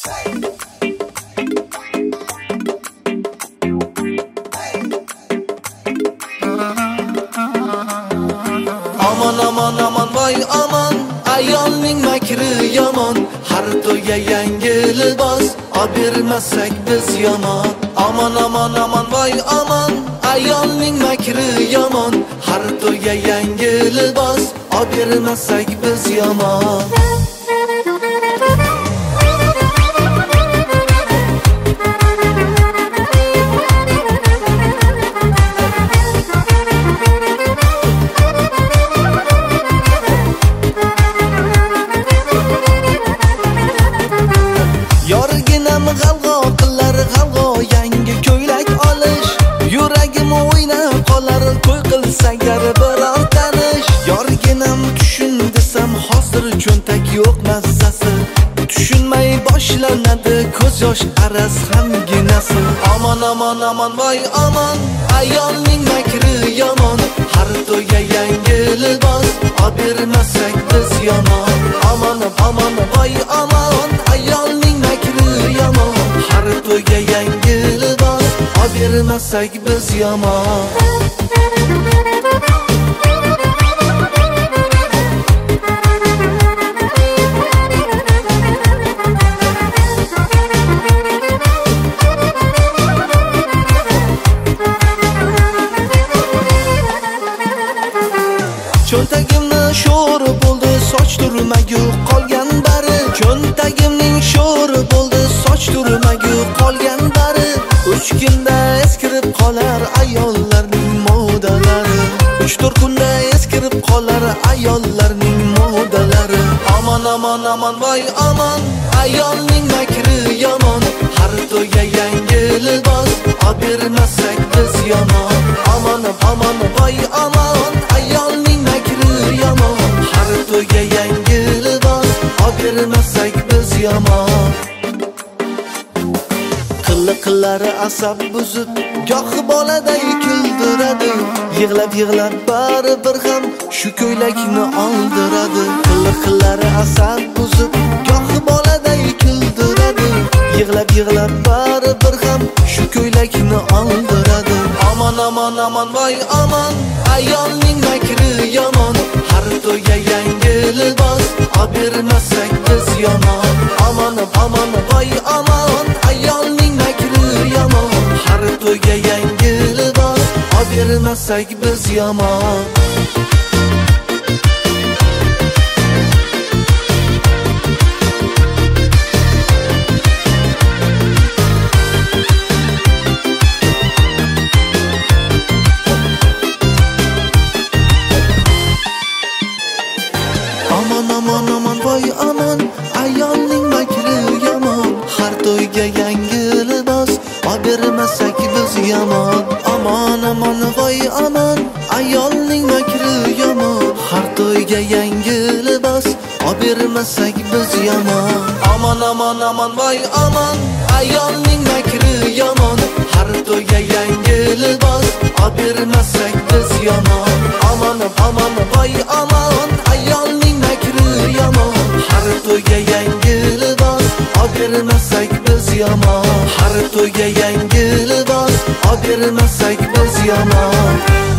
Aman aman aman voy aman, ayolning makri yomon. Har to'yga yangi libos olib bermasak biz yomon. Aman aman aman voy aman, ayolning makri yomon. Har to'yga yangi libos olib bermasak biz yomon. Yorginam g'alg'o qilar g'alg'o, yangi ko'ylak olish yuragim o'ynab qolar. To'y qilsagar biror tanish. Yorginam tushun desam hozir cho'ntak yo'q mazzasi. Tushunmay boshlanadi ko'z yosh araz hamginasi. Aman aman aman voy aman, ayolning makri yomon. Har to'yga yangi libos olib bermasak biz yomon. Aman aman voy aman, ayolning makri yomon. Har to'yga yangi libos olib bermasak biz yomon. Cho'ntagimni sho'r bo'ldi, soch turmagu qolgan bari. Cho'ntagimning sho'r bo'ldi, soch turmagu qolgan bari. 3 kunda eskirib qolar ayollarning modalari. 3-4 kunda eskirib qolar ayollarning modalari. Aman aman aman voy aman, ayolning makri yomon. Har to'yga yangi libos olib bermasak biz yomon. Aman aman voy aman, ayolning makri yomon. Har to'yga yangi libos olib bermasak biz yomon. Qiliqlari asab buzib, goh boladay kuldiradi. Yig'lab yig'lab baribir ham shu ko'ylakni oldiradi. Qiliqlari asab buzib, goh boladay kuldiradi. Yig'lab yig'lab baribir ham shu ko'ylakni oldiradi. Aman aman aman voy aman, ayolning makri yomon. Har to'yga yangi libos olib bermasak biz yomon. Aman aman voy aman, ayolning makri yomon. Har to'yga yangi libos olib bermasak biz yomon. Aman aman aman voy aman, ayolning makri yomon. Har to'yga yangi libos olib bermasak biz yomon. Aman aman voy aman, ayolning makri yomon. Har to'yga yangi libos olib bermasak biz yomon. Aman aman aman voy aman, ayolning makri yomon. Har to'yga yangi libos olib bermasak biz yomon. Aman aman voy aman, ayolning makri yomon. Har to'yga yangi libos olib bermasak biz yomon. Har to'yga yangi libos olib bermasak biz yomon.